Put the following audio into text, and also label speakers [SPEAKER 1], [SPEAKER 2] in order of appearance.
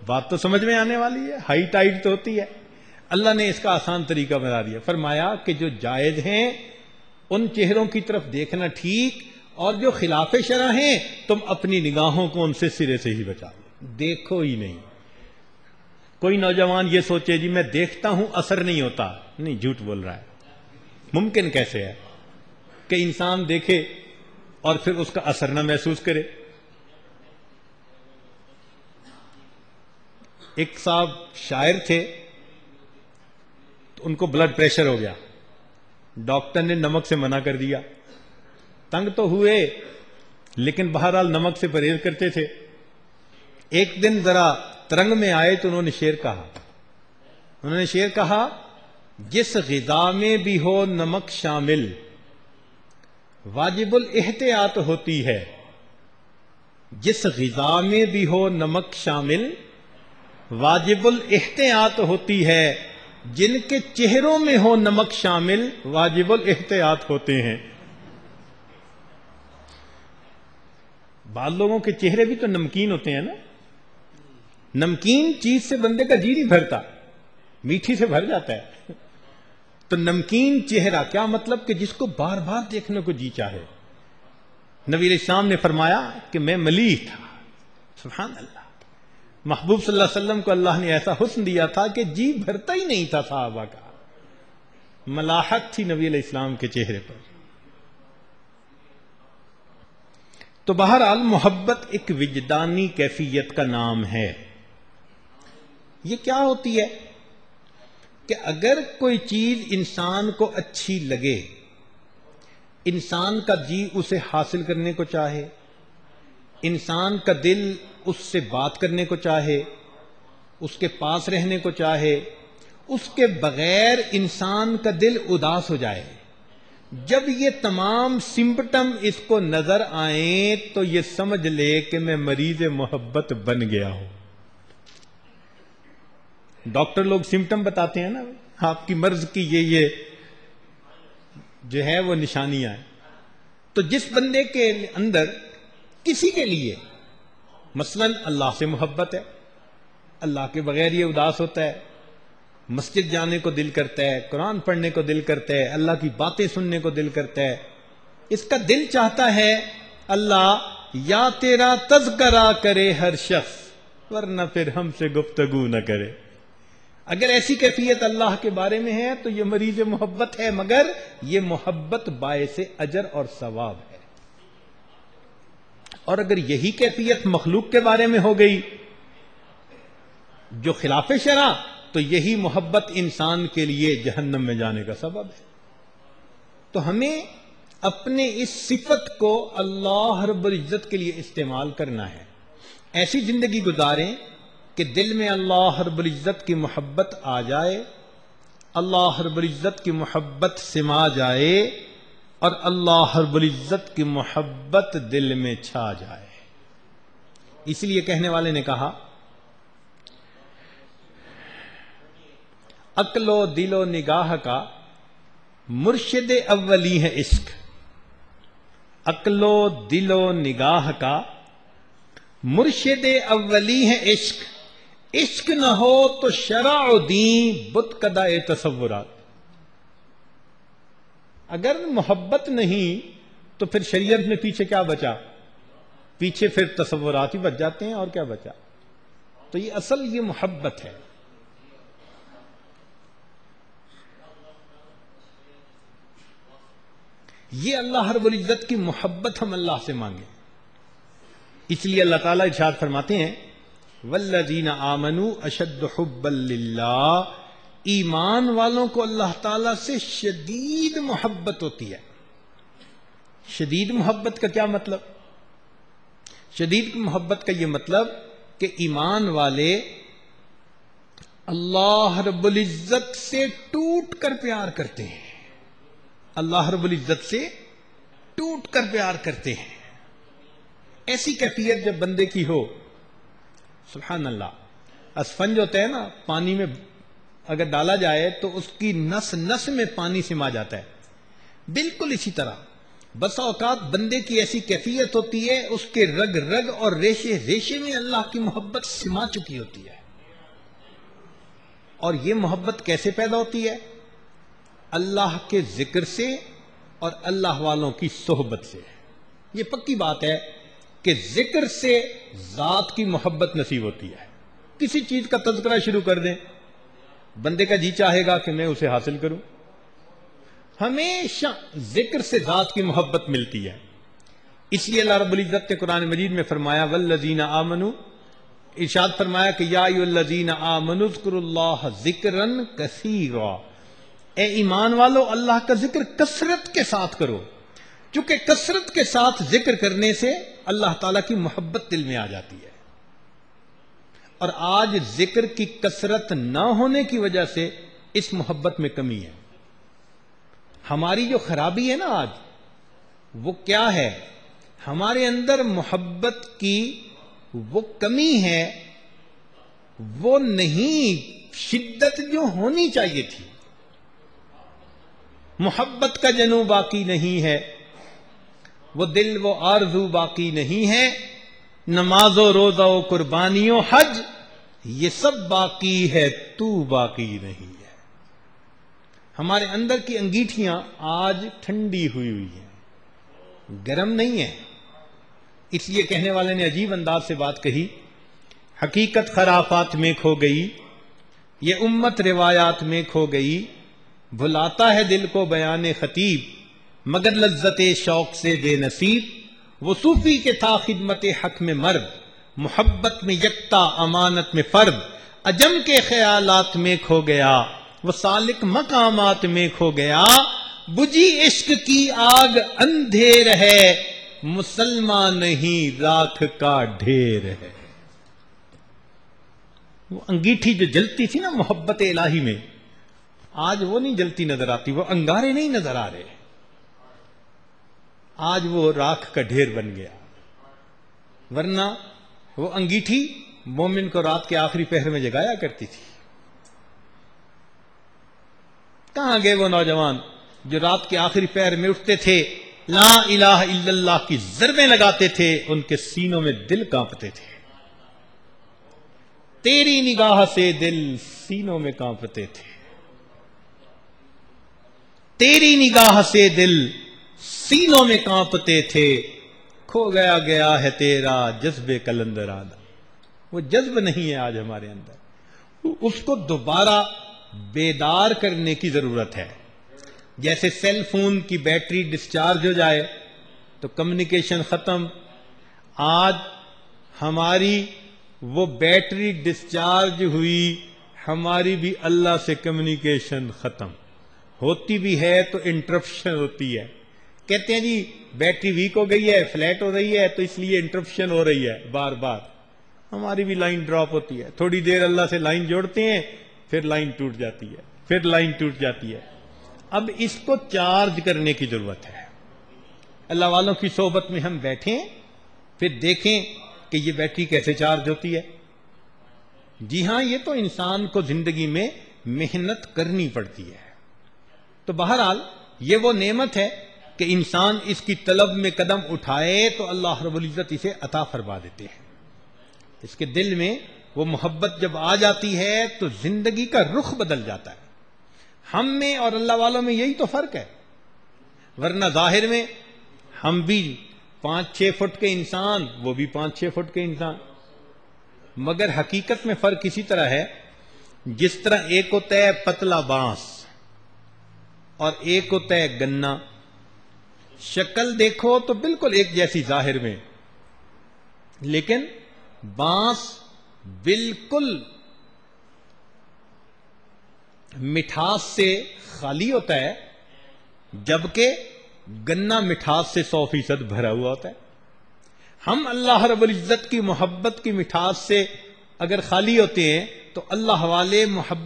[SPEAKER 1] بات تو سمجھ میں آنے والی ہے، ہائی ٹائڈ تو ہوتی ہے. اللہ نے اس کا آسان طریقہ بتا دیا، فرمایا کہ جو جائز ہیں ان چہروں کی طرف دیکھنا ٹھیک، اور جو خلاف شرع ہیں تم اپنی نگاہوں کو ان سے سرے سے ہی بچا لو، دیکھو ہی نہیں. کوئی نوجوان یہ سوچے جی میں دیکھتا ہوں اثر نہیں ہوتا، نہیں، جھوٹ بول رہا ہے. ممکن کیسے ہے کہ انسان دیکھے اور پھر اس کا اثر نہ محسوس کرے؟ ایک صاحب شاعر تھے، تو ان کو بلڈ پریشر ہو گیا، ڈاکٹر نے نمک سے منع کر دیا. تنگ تو ہوئے لیکن بہرحال نمک سے پرہیز کرتے تھے. ایک دن ذرا ترنگ میں آئے تو انہوں نے شعر کہا، جس غذا میں بھی ہو نمک شامل واجب الاحتیاط ہوتی ہے. جس غذا میں بھی ہو نمک شامل واجب الاحتیاط ہوتی ہے. جن کے چہروں میں ہو نمک شامل واجب الاحتیاط ہوتے ہیں. بعض لوگوں کے چہرے بھی تو نمکین ہوتے ہیں نا. نمکین چیز سے بندے کا جی نہیں بھرتا، میٹھی سے بھر جاتا ہے. تو نمکین چہرہ کیا مطلب کہ جس کو بار بار دیکھنے کو جی چاہے. نبی علیہ السلام نے فرمایا کہ میں ملیح تھا. سبحان اللہ. محبوب صلی اللہ علیہ وسلم کو اللہ نے ایسا حسن دیا تھا کہ جی بھرتا ہی نہیں تھا صحابہ کا. ملاحت تھی نبی علیہ السلام کے چہرے پر. تو بہرحال محبت ایک وجدانی کیفیت کا نام ہے. یہ کیا ہوتی ہے کہ اگر کوئی چیز انسان کو اچھی لگے، انسان کا جی اسے حاصل کرنے کو چاہے، انسان کا دل اس سے بات کرنے کو چاہے، اس کے پاس رہنے کو چاہے، اس کے بغیر انسان کا دل اداس ہو جائے، جب یہ تمام سمپٹم اس کو نظر آئیں تو یہ سمجھ لے کہ میں مریض محبت بن گیا ہوں. ڈاکٹر لوگ سمپٹم بتاتے ہیں نا، آپ کی مرض کی یہ جو ہے وہ نشانیاں ہیں. تو جس بندے کے اندر کسی کے لیے مثلا اللہ سے محبت ہے، اللہ کے بغیر یہ اداس ہوتا ہے، مسجد جانے کو دل کرتا ہے، قرآن پڑھنے کو دل کرتا ہے، اللہ کی باتیں سننے کو دل کرتا ہے، اس کا دل چاہتا ہے اللہ یا تیرا تذکرہ کرے ہر شخص ورنہ پھر ہم سے گفتگو نہ کرے. اگر ایسی کیفیت اللہ کے بارے میں ہے تو یہ مریض محبت ہے، مگر یہ محبت باعث اجر اور ثواب ہے. اور اگر یہی کیفیت مخلوق کے بارے میں ہو گئی جو خلاف شرع، تو یہی محبت انسان کے لیے جہنم میں جانے کا سبب ہے. تو ہمیں اپنے اس صفت کو اللہ رب العزت کے لیے استعمال کرنا ہے. ایسی زندگی گزاریں کہ دل میں اللہ رب العزت کی محبت آ جائے، اللہ رب العزت کی محبت سما جائے، اور اللہ رب العزت کی محبت دل میں چھا جائے. اس لیے کہنے والے نے کہا عقل و دل و نگاہ کا مرشد اولی ہے عشق. عقل و دل و نگاہ کا مرشد اولی ہے عشق. عشق نہ ہو تو شرع و دین بت کدہ تصورات. اگر محبت نہیں تو پھر شریعت میں پیچھے کیا بچا؟ پیچھے پھر تصورات ہی بچ جاتے ہیں، اور کیا بچا؟ تو یہ اصل یہ محبت ہے. یہ اللہ رب العزت کی محبت ہم اللہ سے مانگیں. اس لیے اللہ تعالیٰ ارشاد فرماتے ہیں والذین آمنوا اشد حبا للہ. ایمان والوں کو اللہ تعالیٰ سے شدید محبت ہوتی ہے. شدید محبت کا کیا مطلب؟ شدید محبت کا یہ مطلب کہ ایمان والے اللہ رب العزت سے ٹوٹ کر پیار کرتے ہیں. اللہ رب العزت سے ٹوٹ کر پیار کرتے ہیں. ایسی کیفیت جب بندے کی ہو، سبحان اللہ. اسفنج ہوتا ہے نا، پانی میں اگر ڈالا جائے تو اس کی نس نس میں پانی سما جاتا ہے. بالکل اسی طرح بسا اوقات بندے کی ایسی کیفیت ہوتی ہے اس کے رگ رگ اور ریشے ریشے میں اللہ کی محبت سما چکی ہوتی ہے. اور یہ محبت کیسے پیدا ہوتی ہے؟ اللہ کے ذکر سے اور اللہ والوں کی صحبت سے. یہ پکی بات ہے کہ ذکر سے ذات کی محبت نصیب ہوتی ہے. کسی چیز کا تذکرہ شروع کر دیں، بندے کا جی چاہے گا کہ میں اسے حاصل کروں. ہمیشہ ذکر سے ذات کی محبت ملتی ہے. اس لیے اللہ رب العزت نے قرآن مجید میں فرمایا والذین آمنوا، ارشاد فرمایا کہ یا ایھا الذین آمنوا اذکروا اللہ ذکرا کثیرا، اے ایمان والو اللہ کا ذکر کثرت کے ساتھ کرو، چونکہ کثرت کے ساتھ ذکر کرنے سے اللہ تعالیٰ کی محبت دل میں آ جاتی ہے. اور آج ذکر کی کثرت نہ ہونے کی وجہ سے اس محبت میں کمی ہے. ہماری جو خرابی ہے نا آج، وہ کیا ہے؟ ہمارے اندر محبت کی وہ کمی ہے، وہ نہیں شدت جو ہونی چاہیے تھی. محبت کا جنو باقی نہیں ہے، وہ دل وہ آرزو باقی نہیں ہے، نماز و روزہ و قربانی و حج یہ سب باقی ہے، تو باقی نہیں ہے. ہمارے اندر کی انگیٹھیاں آج ٹھنڈی ہوئی ہیں، گرم نہیں ہیں. اس لیے کہنے والے نے عجیب انداز سے بات کہی، حقیقت خرافات میں کھو گئی، یہ امت روایات میں کھو گئی، بھلاتا ہے دل کو بیان خطیب، مگر لذت شوق سے بے نصیب. وہ صوفی کے تھا خدمت حق میں مرد، محبت میں یکتا امانت میں فرد. عجم کے خیالات میں کھو گیا، وہ سالک مقامات میں کھو گیا. بجھی عشق کی آگ اندھیر ہے، مسلمان نہیں راکھ کا ڈھیر ہے. وہ انگیٹھی جو جلتی تھی نا محبت الہی میں، آج وہ نہیں جلتی نظر آتی، وہ انگارے نہیں نظر آ رہے، آج وہ راکھ کا ڈھیر بن گیا. ورنہ وہ انگیٹھی مومن کو رات کے آخری پہر میں جگایا کرتی تھی. کہاں گئے وہ نوجوان جو رات کے آخری پہر میں اٹھتے تھے، لا الہ الا اللہ کی ضربیں لگاتے تھے، ان کے سینوں میں دل کانپتے تھے. تیری نگاہ سے دل سینوں میں کانپتے تھے، تیری نگاہ سے دل سینوں میں کانپتے تھے. کھو گیا گیا ہے تیرا جذب کلندر آدھا. وہ جذب نہیں ہے آج ہمارے اندر، اس کو دوبارہ بیدار کرنے کی ضرورت ہے. جیسے سیل فون کی بیٹری ڈسچارج ہو جائے تو کمیونیکیشن ختم. آج ہماری وہ بیٹری ڈسچارج ہوئی، ہماری بھی اللہ سے کمیونیکیشن ختم. ہوتی بھی ہے تو انٹرپشن ہوتی ہے. کہتے ہیں جی بیٹری ویک ہو گئی ہے، فلیٹ ہو رہی ہے، تو اس لیے انٹرپشن ہو رہی ہے بار بار. ہماری بھی لائن ڈراپ ہوتی ہے، تھوڑی دیر اللہ سے لائن جوڑتے ہیں، پھر لائن ٹوٹ جاتی ہے، پھر لائن ٹوٹ جاتی ہے. اب اس کو چارج کرنے کی ضرورت ہے. اللہ والوں کی صحبت میں ہم بیٹھیں، پھر دیکھیں کہ یہ بیٹری کیسے چارج ہوتی ہے. جی ہاں، یہ تو انسان کو زندگی میں محنت کرنی پڑتی ہے. تو بہرحال یہ وہ نعمت ہے کہ انسان اس کی طلب میں قدم اٹھائے تو اللہ رب العزت اسے عطا فرما دیتے ہیں. اس کے دل میں وہ محبت جب آ جاتی ہے تو زندگی کا رخ بدل جاتا ہے. ہم میں اور اللہ والوں میں یہی تو فرق ہے. ورنہ ظاہر میں ہم بھی 5-6 فٹ کے انسان، وہ بھی 5-6 فٹ کے انسان، مگر حقیقت میں فرق اسی طرح ہے جس طرح ایک ہوتا ہے پتلا بانس اور ایک ہوتا ہے گنا. شکل دیکھو تو بالکل ایک جیسی ظاہر میں، لیکن بانس بالکل مٹھاس سے خالی ہوتا ہے، جبکہ گنا مٹھاس سے 100% بھرا ہوا ہوتا ہے. ہم اللہ رب العزت کی محبت کی مٹھاس سے اگر خالی ہوتے ہیں تو اللہ والے محبت